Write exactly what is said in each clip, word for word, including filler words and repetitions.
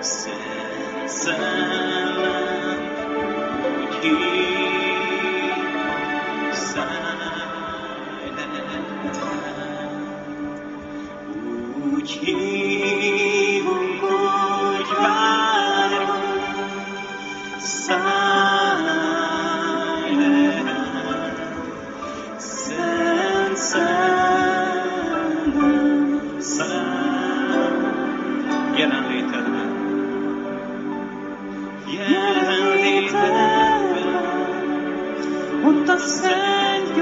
Szent Szellem, úgy hív, szállj le, úgy hívunk, úgy várunk, szállj le, Szent Szellem, szállj jelenlétedben. Ott a szent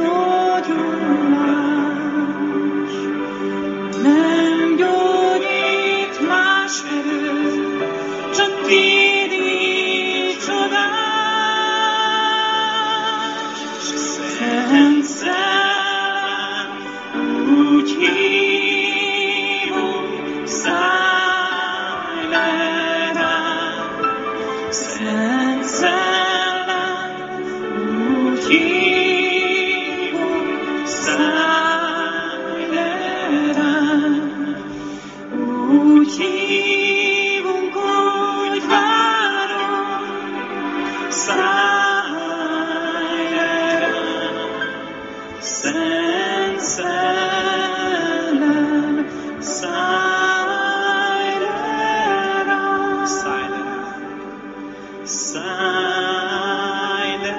gyógyulás, nem gyógyít más erő, csak tiéd csodás. Szent Szellem, úgy hívunk, szállj le ránk. Szent Szellem, úgy hívunk, szállj le ránk. Úgy hívunk, úgy várunk, szállj le ránk. Szent Szellem, szállj le ránk. Szállj le ránk. Szállj le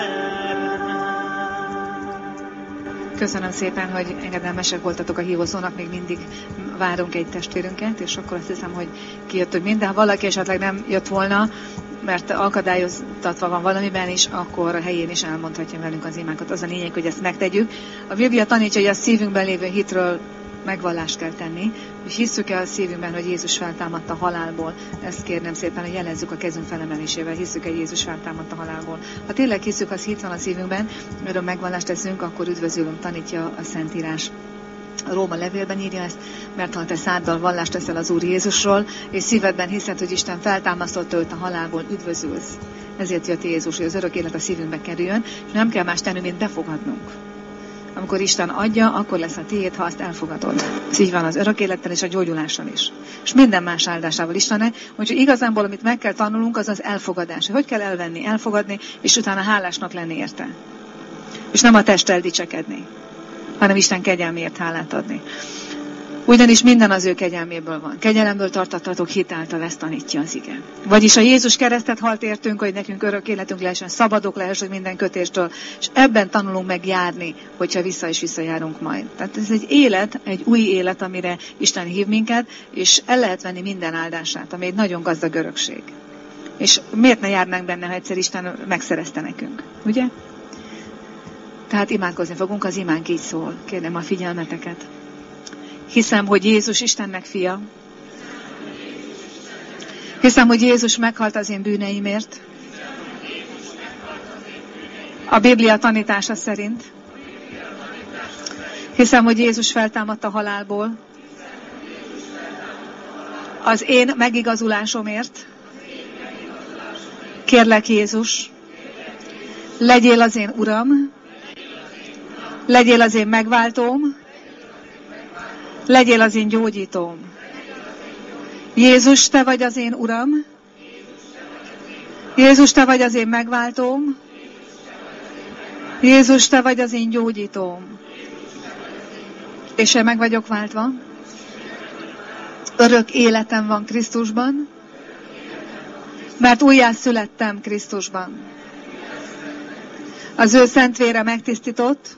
ránk. Köszönöm szépen, hogy engedelmesek voltatok a hívószónak, még mindig várunk egy testvérünket, és akkor azt hiszem, hogy kijöttünk minden. Ha valaki esetleg nem jött volna, mert akadályoztatva van valamiben is, akkor a helyén is elmondhatja velünk az imákat. Az a lényeg, hogy ezt megtegyük. A Biblia tanítja, hogy a szívünkben lévő hitről megvallást kell tenni, és hisszük-e a szívünkben, hogy Jézus feltámadt a halálból. Ezt kérném szépen, hogy jelezzük a kezünk felemelésével. Hisszük-e, hogy Jézus feltámadt a halálból. Ha tényleg hisszük, az hit van a szívünkben, erről megvallást teszünk, akkor üdvözülünk, tanítja a Szentírás. A Róma levélben írja ezt, mert ha te száddal vallást teszel az Úr Jézusról, és szívedben hiszed, hogy Isten feltámasztotta őt a halálból, üdvözülsz. Ezért jött Jézus, hogy az örök élet a szívünkbe kerüljön, és nem kell más tenni, mint befogadnunk. Amikor Isten adja, akkor lesz a tiéd, ha azt elfogadod. Ez így van az örök élettel és a gyógyulással is. És minden más áldásával Istennek, úgyhogy igazából, amit meg kell tanulnunk, az az elfogadás. Hogy kell elvenni, elfogadni, és utána hálásnak lenni érte. És nem a testtel dicsekedni, hanem Isten kegyelméért hálát adni. Ugyanis minden az ő kegyelméből van. Kegyelemből tartattatok hit által, ezt tanítja az ige. Vagyis a Jézus keresztet halt értünk, hogy nekünk örök életünk lehessen, szabadok lehessünk minden kötéstől, és ebben tanulunk meg járni, hogyha vissza is visszajárunk majd. Tehát ez egy élet, egy új élet, amire Isten hív minket, és el lehet venni minden áldását, ami egy nagyon gazdag örökség. És miért ne járnánk benne, ha egyszer Isten megszerezte nekünk, ugye? Tehát imádkozni fogunk, az imánk így szól. Kérem a figyelmeteket. Hiszem, hogy Jézus Istennek fia. Hiszem, hogy Jézus meghalt az én bűneimért. A Biblia tanítása szerint. Hiszem, hogy Jézus feltámadt a halálból. Az én megigazulásomért. Kérlek, Jézus, legyél az én Uram, legyél az én megváltóm, legyél az én gyógyítóm. Jézus, te vagy az én Uram, Jézus, te vagy az én megváltóm, Jézus, te vagy az én gyógyítóm. És én meg vagyok váltva. Örök életem van Krisztusban, mert újjászülettem Krisztusban. Az ő szent vére megtisztított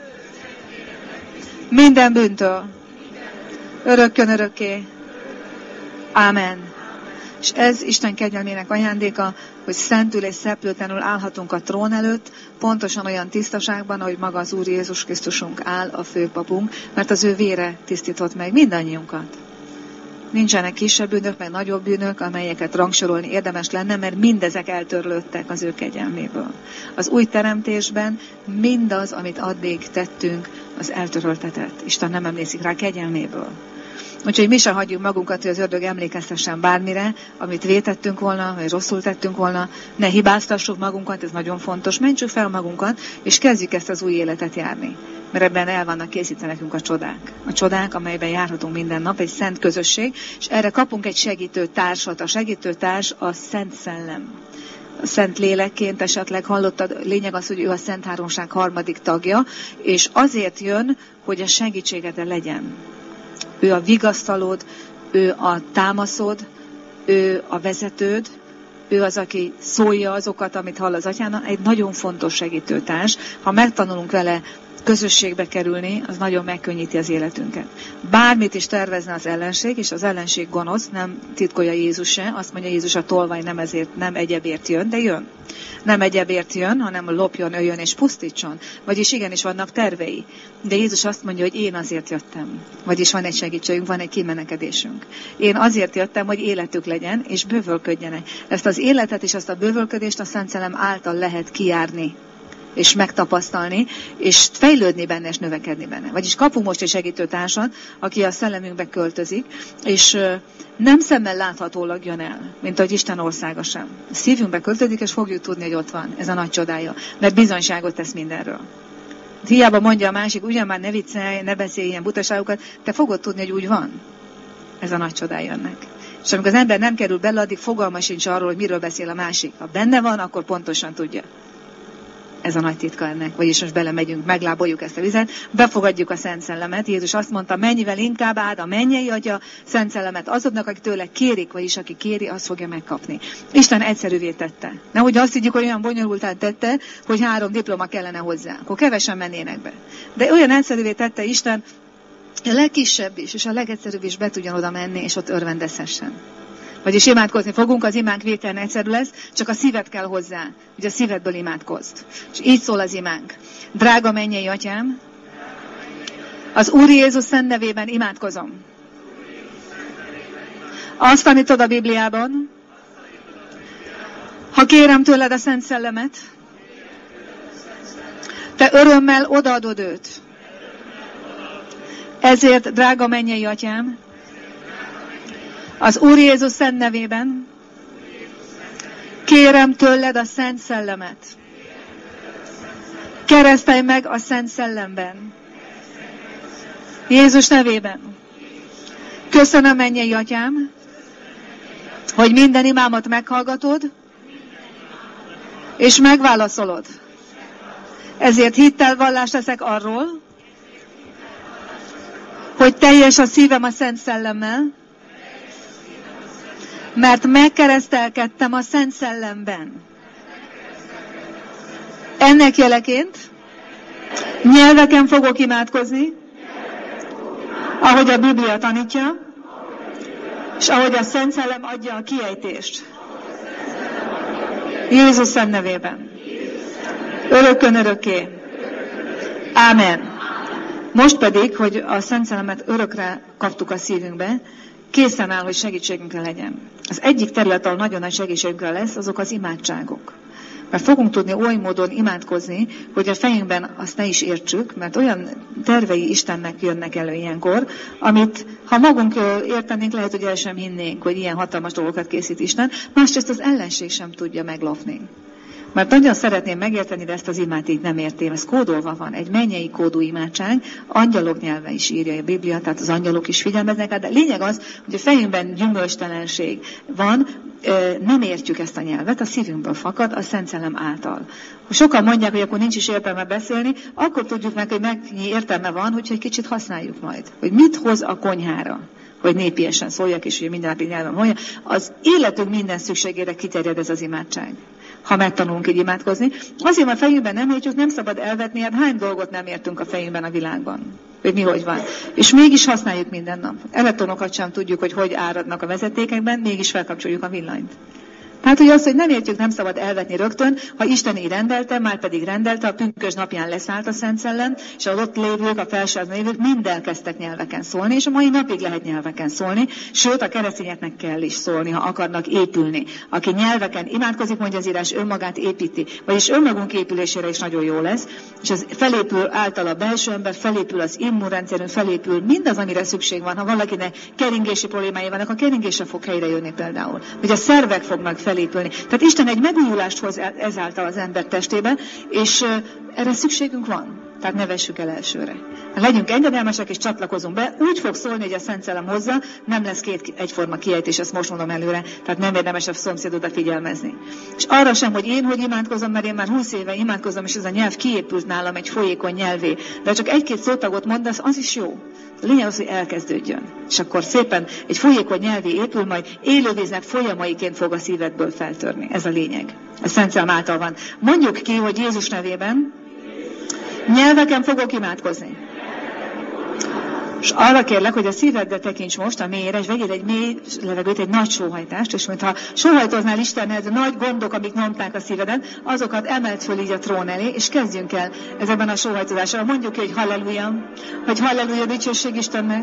minden bűntől, örökkön örökké. Ámen. És ez Isten kegyelmének ajándéka, hogy szentül és szeplőtlenül állhatunk a trón előtt, pontosan olyan tisztaságban, ahogy maga az Úr Jézus Krisztusunk áll, a főpapunk, mert az ő vére tisztított meg mindannyiunkat. Nincsenek kisebb bűnök, meg nagyobb bűnök, amelyeket rangsorolni érdemes lenne, mert mindezek eltörlődtek az ő kegyelméből. Az új teremtésben mindaz, amit addig tettünk, az eltöröltetett. Isten nem emlékszik rá kegyelméből. Úgyhogy mi se hagyjuk magunkat, hogy az ördög emlékeztessen bármire, amit vétettünk volna, vagy rosszul tettünk volna. Ne hibáztassuk magunkat, ez nagyon fontos. Mentsük fel magunkat, és kezdjük ezt az új életet járni. Mert ebben el vannak készítve nekünk a csodák. A csodák, amelyben járhatunk minden nap, egy szent közösség, és erre kapunk egy segítő társat. A segítő társ a Szent Szellem. A Szent Lélekként esetleg hallottad, lényeg az, hogy ő a Szent Háromság harmadik tagja, és azért jön, hogy a segítségedre legyen. Ő a vigasztalód, ő a támaszod, ő a vezetőd, ő az, aki szólja azokat, amit hall az atyának, egy nagyon fontos segítőtárs. Ha megtanulunk vele közösségbe kerülni, az nagyon megkönnyíti az életünket. Bármit is tervezne az ellenség, és az ellenség gonosz, nem titkolja Jézus se, azt mondja Jézus, a tolvaj nem ezért, nem egyebért jön, de jön. Nem egyebért jön, hanem lopjon, öljön és pusztítson. Vagyis igenis vannak tervei. De Jézus azt mondja, hogy én azért jöttem. Vagyis van egy segítségünk, van egy kimenekedésünk. Én azért jöttem, hogy életük legyen, és bővölködjenek. Ezt az életet és azt a bővölködést a Szent Szellem által lehet kijárni, és megtapasztalni, és fejlődni benne, és növekedni benne. Vagyis kapunk most egy segítőtársat, aki a szellemünkbe költözik, és nem szemmel láthatólag jön el, mint ahogy Isten országa sem. A szívünkbe költözik, és fogjuk tudni, hogy ott van. Ez a nagy csodája. Mert bizonyságot tesz mindenről. Hiába mondja a másik, ugyan már ne viccelj, ne beszélj ilyen butaságokat, te fogod tudni, hogy úgy van. Ez a nagy csodája ennek. És amikor az ember nem kerül bele, addig fogalma sincs arról, hogy miről beszél a másik. Ha benne van, akkor pontosan tudja. Ez a nagy titka ennek. Vagyis most belemegyünk, megláboljuk ezt a vizet, befogadjuk a Szent Szellemet. Jézus azt mondta, mennyivel inkább áld a mennyei Atya Szent Szellemet azoknak, akik tőle kérik, vagyis aki kéri, azt fogja megkapni. Isten egyszerűvé tette. Nehogy azt higgyük, hogy olyan bonyolultán tette, hogy három diploma kellene hozzá. Akkor kevesen mennének be. De olyan egyszerűvé tette Isten, a legkisebb is, és a legegyszerűbb is be tudjon oda menni, és ott örvendezhessen. Vagyis imádkozni fogunk, az imánk végtelen egyszerű lesz, csak a szíved kell hozzá, hogy a szívedből imádkozd. És így szól az imánk. Drága mennyei Atyám, az Úr Jézus szent nevében imádkozom. Azt tanítod a Bibliában, ha kérem tőled a Szent Szellemet, te örömmel odaadod őt. Ezért, drága mennyei Atyám, az Úr Jézus szent nevében kérem tőled a Szent Szellemet. Keresztelj meg a Szent Szellemben. Jézus nevében. Köszönöm, mennyei Atyám, hogy minden imámat meghallgatod, és megválaszolod. Ezért hittel vallást teszek arról, hogy teljes a szívem a Szent Szellemmel, mert megkeresztelkedtem a Szent Szellemben. Ennek jeleként nyelveken fogok imádkozni, ahogy a Biblia tanítja, és ahogy a Szent Szellem adja a kiejtést. Jézus szent nevében. Örökkön örökké. Ámen. Most pedig, hogy a Szent Szellemet örökre kaptuk a szívünkbe, készen áll, hogy segítségünkre legyen. Az egyik terület, ahol nagyon nagy segítségünkre lesz, azok az imádságok. Mert fogunk tudni oly módon imádkozni, hogy a fejünkben azt ne is értsük, mert olyan tervei Istennek jönnek elő ilyenkor, amit ha magunk értenénk, lehet, hogy el sem hinnénk, hogy ilyen hatalmas dolgokat készít Isten, másrészt az ellenség sem tudja meglopni. Mert nagyon szeretném megérteni, de ezt az imát így nem értem. Ez kódolva van. Egy mennyei kódú imádság, angyalok nyelve is írja a Biblia, tehát az angyalok is figyelmeznek, de lényeg az, hogy a fejünkben gyümölcstelenség van, nem értjük ezt a nyelvet, a szívünkből fakad a Szent Szellem által. Sokan mondják, hogy akkor nincs is értelme beszélni, akkor tudjuk meg, hogy mennyi értelme van, hogyha egy kicsit használjuk majd. Hogy mit hoz a konyhára, hogy népiesen szóljak, és hogy minden napi nyelven mondja. Az életünk minden szükségére kiterjed ez az imádság, ha megtanulunk így imádkozni. Azért, mert a fejünkben nem értjük, nem szabad elvetni, hát hány dolgot nem értünk a fejünkben a világban, hogy mi hogy van. És mégis használjuk minden nap. Elektronokat sem tudjuk, hogy hogy áradnak a vezetékekben, mégis felkapcsoljuk a villanyt. Hát ugye azt, hogy nem értjük, nem szabad elvetni rögtön, ha Isten így rendelte, már pedig rendelte, a pünkös napján leszállt a Szent Szellem, és az ott lévők, a felsőházban lévők mind elkezdtek nyelveken szólni, és a mai napig lehet nyelveken szólni, sőt a keresztényeknek kell is szólni, ha akarnak épülni. Aki nyelveken imádkozik, mondja az írás, önmagát építi, vagyis önmagunk épülésére is nagyon jó lesz, és az felépül által a belső ember, felépül az immunrendszerünk, felépül mindaz, amire szükség van. Ha valakinek keringési problémái vannak, a keringése fog helyre jönni például, vagy a szervek fognak felépülni. Tehát Isten egy megújulást hoz ezáltal az ember testébe, és uh, erre szükségünk van. Tehát ne vessük el elsőre. Legyünk engedelmesek és csatlakozunk be, úgy fog szólni, hogy a Szent Szellem hozza, nem lesz két egyforma kiejtés, ezt most mondom előre, tehát nem érdemes a szomszédodat figyelmezni. És arra sem, hogy én hogy imádkozom, mert én már húsz éve imádkozom, és ez a nyelv kiépült nálam egy folyékony nyelvé. De csak egy-két szótagot mondasz, az is jó. A lényeg az, hogy elkezdődjön. És akkor szépen egy folyékony nyelvé épül, majd élővíznek folyamaiként fog a szívedből feltörni. Ez a lényeg. A Szent Szellem által van. Mondjuk ki, hogy Jézus nevében nyelveken fogok imádkozni. És arra kérlek, hogy a szívedbe tekints most a mélyre, és vegyél egy mély levegőt, egy nagy sóhajtást, és mintha sóhajtoznál Istenhez, a nagy gondok, amik nyomták a szívedet, azokat emelt föl így a trón elé, és kezdjünk el ezekben a sóhajtozással. Mondjuk ki, hogy halleluja, hogy halleluja, dicsőség Istennek.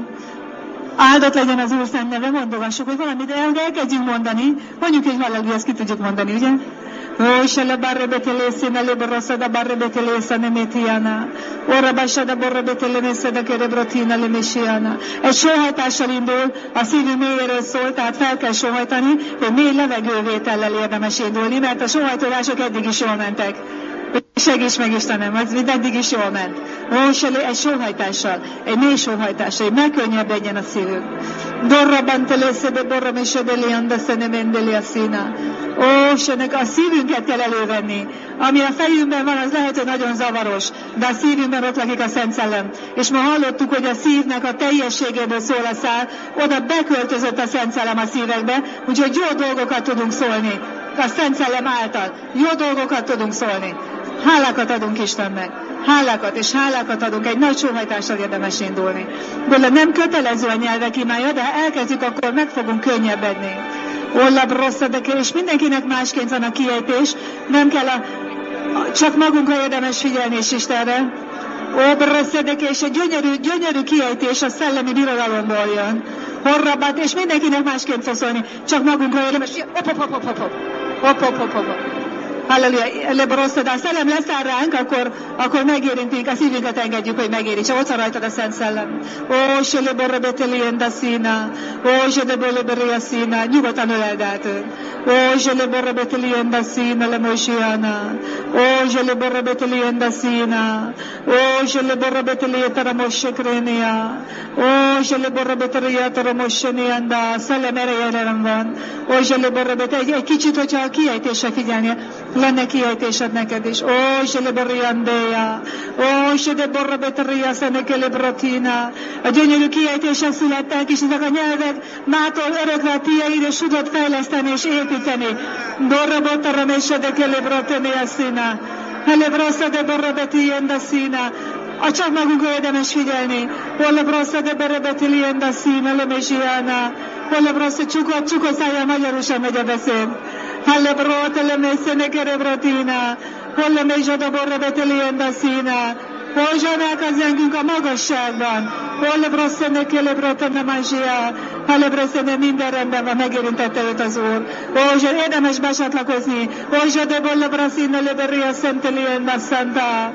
Áldott legyen az Úr szent neve, mondogassuk, hogy valamit el, elkezdjünk mondani. Mondjuk, hogy halleluja, ezt ki tudjuk mondani, ugye? Oh, shele barre betelesi na le borosada barre betelesa ne metiana. Ora basada borre betelesa de kerebrotina le mesiana. Egy sóhajtással indul, a szívünk mélyéről szól, tehát fel kell sóhajtani, hogy mély levegővétellel érdemes indulni, mert a sóhajtolások eddig is jól mentek. Segíts meg Istenem, az eddig is jól ment. Ó, egy sóhajtással, egy mély sóhajtással, hogy megkönnyebbedjen a szívünk. Dorra bantelese de borra mesedeli andaszene mendeli a szína. Ó, Istennek, a szívünket kell elővenni. Ami a fejünkben van, az lehet, hogy nagyon zavaros, de a szívünkben ott lakik a Szent Szellem. És ma hallottuk, hogy a szívnek a teljességéből szól a szál, oda beköltözött a Szent Szellem a szívekbe, úgyhogy jó dolgokat tudunk szólni. A Szent Szellem által jó dolgokat tudunk szólni. Hálákat adunk Istennek. Hálákat és hálákat adunk. Egy nagy sóhajtással érdemes indulni. De nem kötelező a nyelvek imája, de ha elkezdjük, akkor meg fogunk könnyebbedni. Olla brosszadeke, és mindenkinek másként van a kiejtés. Nem kell a, a, csak magunkra érdemes figyelni és Istenre. Ó, brosszadeke, és egy gyönyörű, gyönyörű kiejtés a szellemi birodalomból jön. Horrabat, és mindenkinek másként fog szólni. Csak magunkra érdemes. Hop, hop, hop, hop, hop, hop, hop, hop, hop. Halleluja, leborosztad, a szellem leszáll ránk, akkor, akkor megérintünk, a szívünket engedjük, hogy megérintse. Ott van rajtad a Szent Szellem. Ó, se leborra betelien szína, ó, se leborra szína, nyugodtan öleld át őt. Ó, se leborra betelien szína, le mosiana. Ó, se leborra betelien szína. Ó, se leborra betelien a mosekrénia. Ó, se leborra betelien a mosenianda. A szellem ereje van. Ó, se leborra betelien. Egy kicsit, hogyha a kiejtésre figyelnie, lenne kiejtésed neked is. Ó, se le borriandéja. Ó, se de borra beteria szeneke le brotina. A gyönyörű kiejtések születtek, és ezek a nyelvek mától örökre a tiéd, és tudod fejleszteni és építeni. Borra botara mesedeke le brotinea szína. Hele brossa de borra betienda szína. A csak magunkra érdemes figyelni. Holla brossa de borra betilienda szína le mesiana. Holla brossa csukott, csukott szájjal magyarul sem megy a beszéd. Halle brote le messzene kerebrotina. Holla mezsada borra betilienda szína. Hol zsanák a zengünk a magasságban. Holla brosszene kelebrotana mazsia. Halle brosszene minden rendben van, megérintette őt az Úr. Ó, érdemes besatlakozni. Ó, zsade bolla brosszina le berria szentelienda szanta.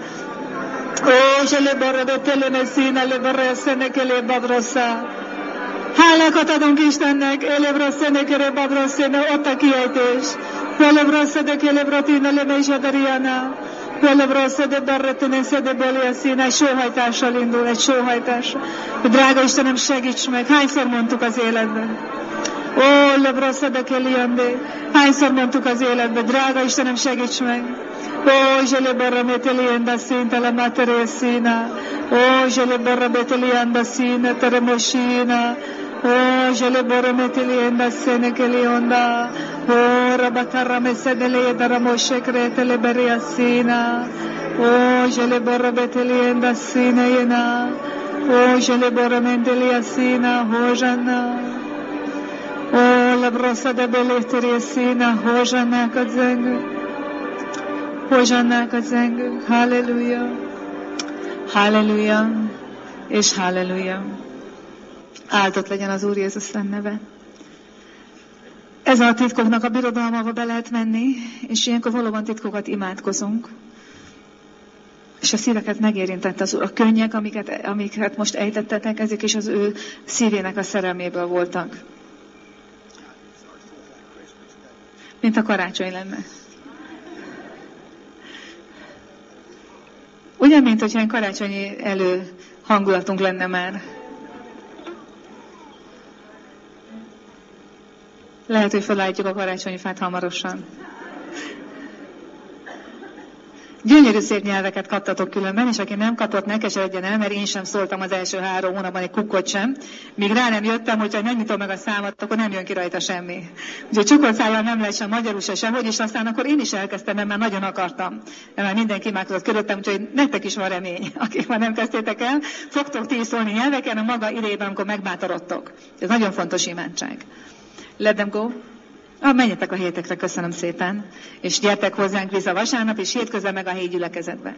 Ó, zsele borra betelienda szína le berria szene kelebadrossa. Hálákat adunk Istennek, elebrosszene kerebadrosszene, ott a kiejtés. Elebrosszene kelebrotina le mezsadariana. Elebrosszene berreteneszene beliaszína, egy sóhajtással indul, egy sóhajtással. Drága Istenem, segíts meg, hányszor mondtuk az életben? Ó, lebrosszene keliande, hányszor mondtuk az életben, drága Istenem, segíts meg. Ó, zsele borra metelienda színta la materészína. Ó, zsele borra betelienda szína, teremosína. Ó, zsele borra metelienda szene kelionda. Ó, rabatarra mesedele dara mosekre le beria szína. Ó, zsele borra betelienda szína jena. Ó, zsele borra mentelia szína, hozsanna. Ó, Ola brosa de beléteri színe, hozsannákat zengünk. Hozsannákat zengünk. Halleluja. Halleluja. És halleluja. Áldott legyen az Úr Jézus szent neve. Ez a titkoknak a birodalmába be lehet menni, és ilyenkor valóban titkokat imádkozunk. És a szíveket megérintett az Úr. A könnyek, amiket, amiket most ejtettetek, ezek is az ő szívének a szerelméből voltak. Mint a karácsony lenne. Ugyan, mint hogyha egy karácsonyi elő hangulatunk lenne már. Lehet, hogy felállítjuk a karácsonyi fát hamarosan. Gyönyörű szép nyelveket kaptatok különben, és aki nem kapott, ne keseredjen el, mert én sem szóltam az első három hónapban egy kukkot sem. Míg rá nem jöttem, hogyha nem nyitom meg a számat, akkor nem jön ki rajta semmi. Úgyhogy csukott szállal nem lehet sem magyarul se sehogy, és aztán akkor én is elkezdtem, mert már nagyon akartam. Mert már mindenki imádkozott körülöttem, úgyhogy nektek is van remény, akik már nem kezdtétek el. Fogtok ti is szólni nyelveken a maga idejében, amikor megbátorodtok. Ez nagyon fontos imádság. Let them go. Ah, menjetek a hétekre, köszönöm szépen. És gyertek hozzánk vissza vasárnap, és hétközben meg a helyi gyülekezetbe.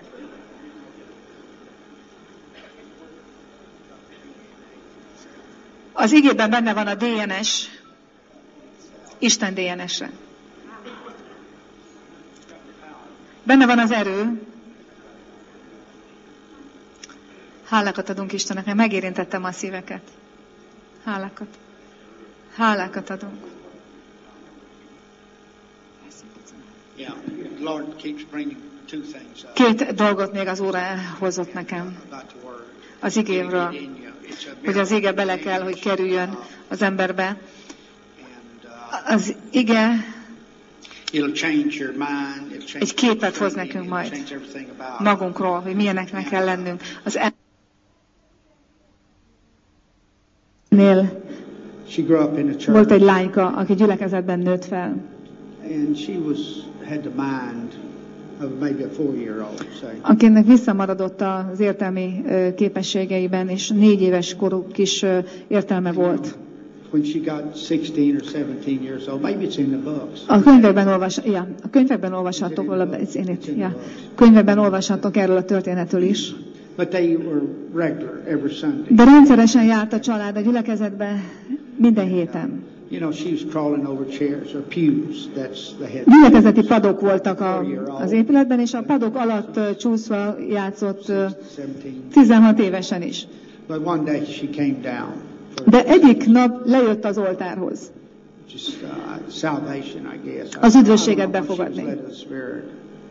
Az igében benne van a dé en es, Isten dé en es-re. Benne van az erő. Hálákat adunk Istennek, mert megérintettem a szíveket. Hálákat. Hálákat adunk. Yeah, the Lord keeps bringing two things up Két dolgot még az Úr hozott nekem about the word. az igémről, hogy az ige bele kell, hogy kerüljön az emberbe. And uh, Az ige it'll change your mind. It'll change egy képet your hoz thinking, nekünk it'll majd change everything about magunkról, hogy milyeneknek kell lennünk. Az ennél She grew up in a church, volt egy lányka, aki gyülekezetben nőtt fel, and she was had the mind of maybe a four-year-old. Say, akinek visszamaradott az értelmi ö, képességeiben, és négy éves korú kis ö, értelme volt. when she got sixteen or seventeen years old, maybe it's in the books. A könyvekben, olvas, ja, a könyvekben olvashatok róla, ez én itt, ja, könyvekben olvashatok erről a történetről is. But they were regular every Sunday. De rendszeresen járt a család a gyülekezetbe minden héten. You know, she was crawling over chairs or pews. That's the head. Gyülekezeti padok voltak a, az épületben, és a padok alatt ö, csúszva játszott ö, seventeen. tizenhat évesen is. But one day she came down for De egyik nap lejött az oltárhoz. just uh, salvation, I guess. Az üdvösséget I don't know what she befogadni. was led of the Spirit.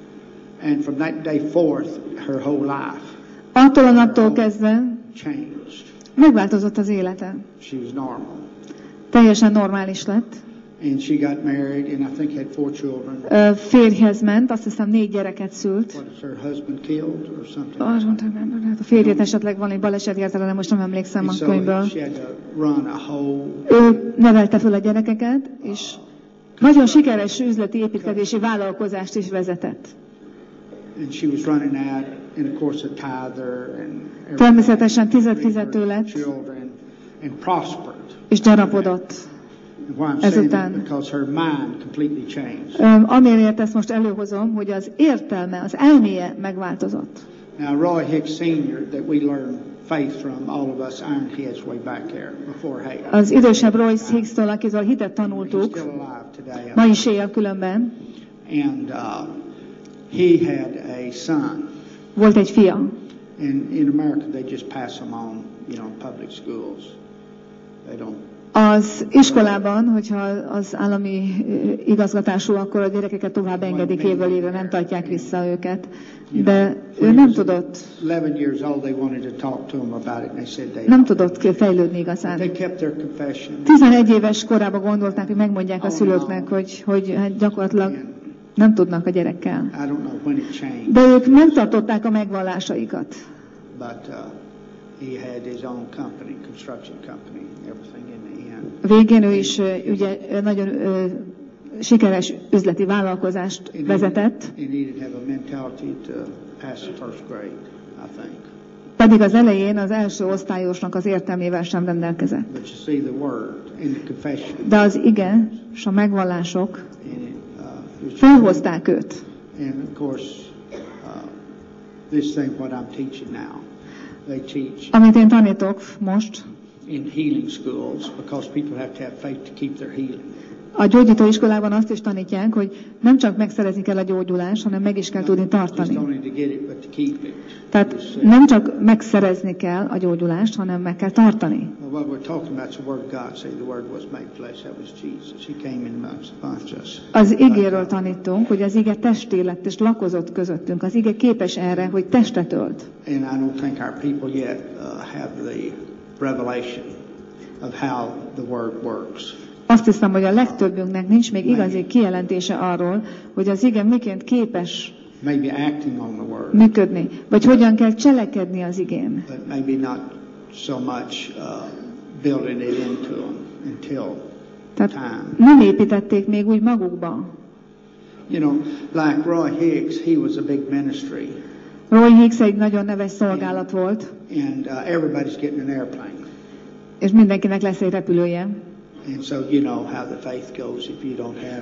And from that day forth, her whole life Attól a naptól kezdve changed. megváltozott az élete. She was normal. Teljesen normális lett. And she got married and I think had four children. Ö, Férjhez ment, azt hiszem négy gyereket szült. What is her husband killed or something? Azt mondtam, nem, hát a férjét esetleg van egy baleset érte, de most nem emlékszem And a so könyvből. she had to run a whole Ő nevelte föl a gyerekeket, és nagyon sikeres üzleti építkezési vállalkozást is vezetett. and she was running out, and of course a tither and everything. Természetesen tizetfizető lett, Children and prospered. és gyarapodott. And why I'm saying Ezután. that because her mind completely changed. Öm, Amiért ezt most előhozom, hogy az értelme, az elméje megváltozott. Now Roy Hicks Senior that we learned faith from, all of us ironheads way back there before Hale. Az idősebb Royce Hickstől, akitől hitet He's tanultuk, still alive today. ma is él különben, And uh, he had a son. volt egy fia. And in America they just pass them on, you know, public schools. They don't. Az iskolában, hogyha az állami ö, igazgatású, akkor a gyerekeket tovább engedik évvel évre, nem tartják vissza őket. De ő nem tudott, eleven years old, they wanted to talk to him about it, and they said they nem tudott fejlődni igazán. They kept their confession. tizenegy éves korában gondolták, hogy megmondják a szülőknek, hogy, hogy hát gyakorlatilag nem tudnak a gyerekkel. I don't know when it changed, De ők megtartották a megvallásaikat. but uh, he had his own company, construction company, everything in the end. Végén ő is ö, ugye ö, nagyon ö, sikeres üzleti vállalkozást And he- vezetett, He needed to have a mentality to pass the first grade, I think. Pedig az elején az első osztályosnak az értelmével sem rendelkezett. But you see the word and the confession. De az ige és a megvallások And it, uh, it's- felhozták őt. and of course, uh, this thing what I'm teaching now, they teach Amit én tanítok most, in healing schools because people have to have faith to keep their healing. a gyógyítóiskolában azt is tanítják, hogy nem csak megszerezni kell a gyógyulást, hanem meg is kell tudni Just tartani. only to get it, but to keep it. Tehát nem csak megszerezni kell a gyógyulást, hanem meg kell tartani. Well, what we're talking about is the Word of God. Say the Word was made flesh. That was Jesus. He came in amongst amongst us. Az igéről tanítunk, hogy az ige testé lett és lakozott közöttünk. Az ige képes erre, hogy testet ölt. And I don't think our people yet uh, have the revelation of how the Word works. Azt hiszem, hogy a legtöbbünknek nincs még igazi kijelentése arról, hogy az ige miként képes Maybe acting on the Word, működni, vagy hogyan kell cselekedni az igén. but maybe not so much uh, building it into them until Tehát time. nem építették még úgy magukba. You know, like Roy Hicks, he was a big ministry, Roy Hicks egy nagyon neves szolgálat volt, and uh, everybody's getting an airplane. és mindenkinek lesz egy repülője. And so you know how the faith goes if you don't have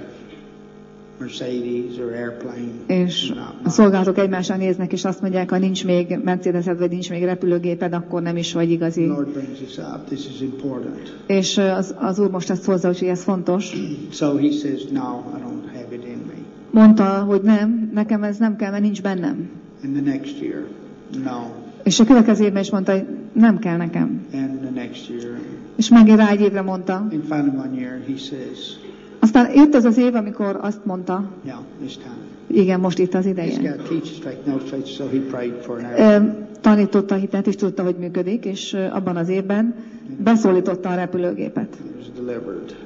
Mercedes or airplane. És not a much. szolgálatok egymásra néznek, és azt mondják, ha nincs még Mercedesed, vagy nincs még repülőgéped, akkor nem is vagy The igazi. Lord brings this up. This is important. És az, az Úr most ezt hozza, hogy ez fontos. So he says, no, I don't have it in me. Mondta, hogy nem, nekem ez nem kell, mert ninch bennem. And the next year, no. És a következő évben is mondta, hogy nem kell nekem. And the next year. És megint rá egy évre mondta. And finally one year he says, Aztán jött az az év, amikor azt mondta, yeah, this time. igen, most itt az This ideje. guy teaches faith, knows faith, so he prayed for an airplane. Ö, Tanította a hitet, és tudta, hogy működik, és ö, abban az évben beszólította a repülőgépet. It was delivered.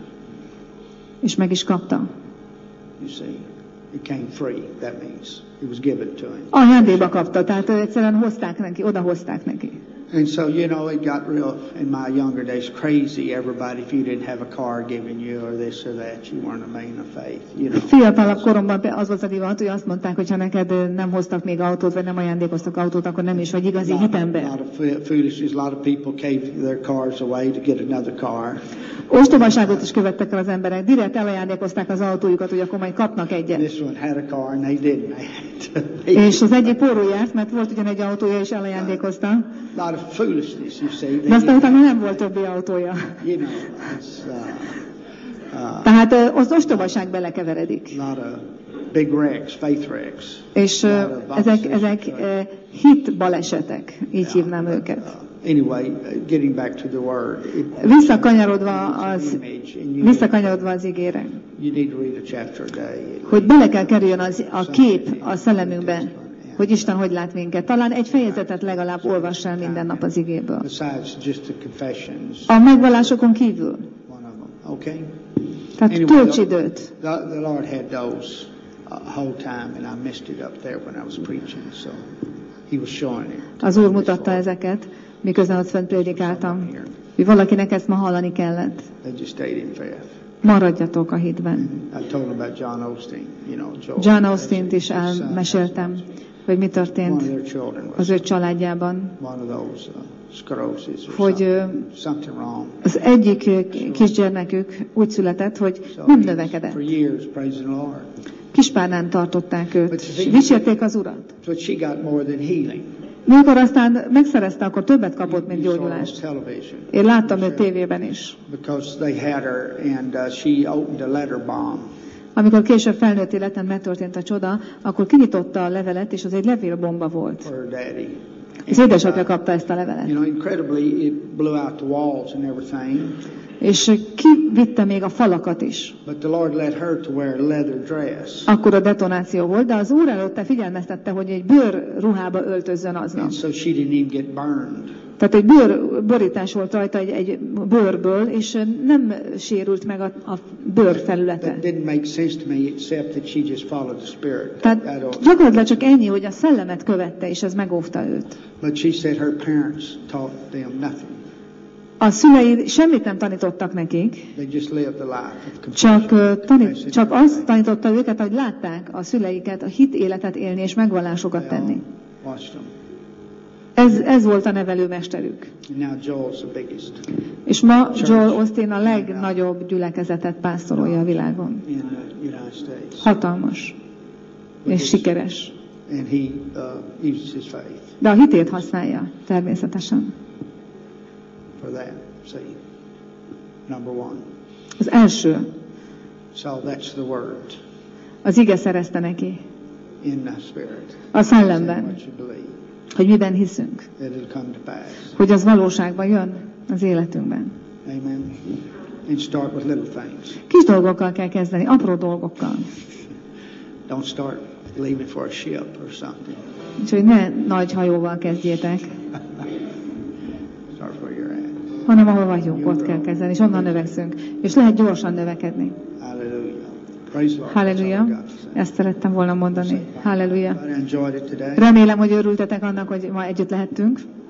És meg is kapta. You see, it came free. That means it was given to him. Ajándékba kapta, tehát ö, egyszerűen hozták neki, odahozták neki. And so, you know, it got real, in my younger days, crazy. Everybody, if you didn't have a car given you or this or that, you weren't a man of faith, you know. Fiatalabb koromban az volt a divat, hogy azt mondták, hogy ha neked ö, nem hoztak még autót, vagy nem ajándékoztak autót, akkor nem is vagy igazi A lot, a hitember. lot of fo- foolishness. A lot of people gave their cars away to get another car. Ostobaságot is követtek el az emberek. Direkt elajándékozták az autójukat, hogy akkor majd kapnak egyet. This one had a car and they didn't. És az egyik porró járt, mert volt ugyan egy autója, és elajándékozta. A lot of foolishness, you see. They De aztán didn't- utána nem volt többi autója. you know, it's uh, uh, Tehát ö, az ostobaság belekeveredik. a lot of big wrecks, faith wrecks. És ö, ezek, ezek ö, hit balesetek, így hívnám Yeah, őket. uh, anyway, uh, getting back to the word. It, Visszakanyarodva az, image, and you, visszakanyarodva az ígére, you need to read a chapter a day. hogy bele kell kerüljön az, a kép a szellemünkbe, hogy Isten hogy lát minket. Talán egy fejezetet legalább olvass el minden nap az igéből. Besides just the confessions, A megvallásokon kívül. one of them. Okay? Tehát tölts időt. The, the Lord had those uh, whole time, and I missed it up there when I was preaching, so He was showing it. Az Úr mutatta ezeket, miközben ott fent prédikáltam. Hogy valakinek ezt ma hallani kellett. They just stayed in faith. Maradjatok a hitben. I told them about John Osteen. You know, Joel. John Austin-t is elmeséltem, hogy mi One of történt their children was az ő családjában. one of those uh, sclerosis or Hogy ö, something, something wrong. az egyik ö, kisgyermekük úgy született, hogy So nem he- növekedett. For years, praising the Lord. Kispárnán tartották őt, és dicsérték az Urat. So she got more than healing. Mikor aztán megszerezte, akkor többet kapott, mint You saw on gyógyulást. television. Én láttam őt tévében is. Because they had her, and uh, she opened a letter bomb. Amikor később felnőtt életen megtörtént a csoda, akkor kinyitotta a levelet, és az egy levélbomba volt. For her daddy. Az And, édesapja uh, kapta ezt a levelet. You know, incredibly, it blew out the walls and everything. És kivitte még a falakat is. But the Lord led her to wear a leather dress. Akkor a detonáció volt, de az Úr előtte figyelmeztette, hogy egy bőr ruhába öltözzön aznap. And so she didn't even get burned. Tehát egy bőr, borítás volt rajta egy, egy bőrből, és nem sérült meg a, a bőr felülete. That didn't make sense to me, except that she just followed the Spirit. I Tehát don't, gyakorlatilag csak ennyi, hogy a szellemet követte, és ez megóvta őt. but she said her parents taught them nothing. A szülei semmit nem tanítottak nekik, They just lived the life of csak, confession. ö, tanít, csak azt tanította őket, hogy látták a szüleiket a hit életet élni és megvallásokat They all tenni. watched them. Ez, ez volt a nevelőmesterük. And now Joel's the biggest És ma Joel Osteen a legnagyobb gyülekezetet pásztorolja a világon. in the United States. Hatalmas és sikeres. And he uh, uses his faith De a hitét használja, természetesen. for that. See, number one. Az első, So that's the word az ige szerezte neki, in the spirit. a Saying szellemben, what you believe, hogy miben hiszünk, that it'll come to pass. hogy az valóságban jön az életünkben. Amen. And start with little things. Kis dolgokkal kell kezdeni, apró dolgokkal. Don't start leaving for a ship or something. Úgyhogy ne nagy hajóval kezdjétek, Start where you're at. hanem ahol vagyunk, ott kell kezdeni, és onnan növekszünk. És lehet gyorsan növekedni. Hallelujah. Praise the Lord. Halleluja. That's all I got to say. Ezt szerettem volna mondani. Halleluja. I enjoyed it today. Remélem, hogy örültetek annak, hogy ma együtt lehettünk.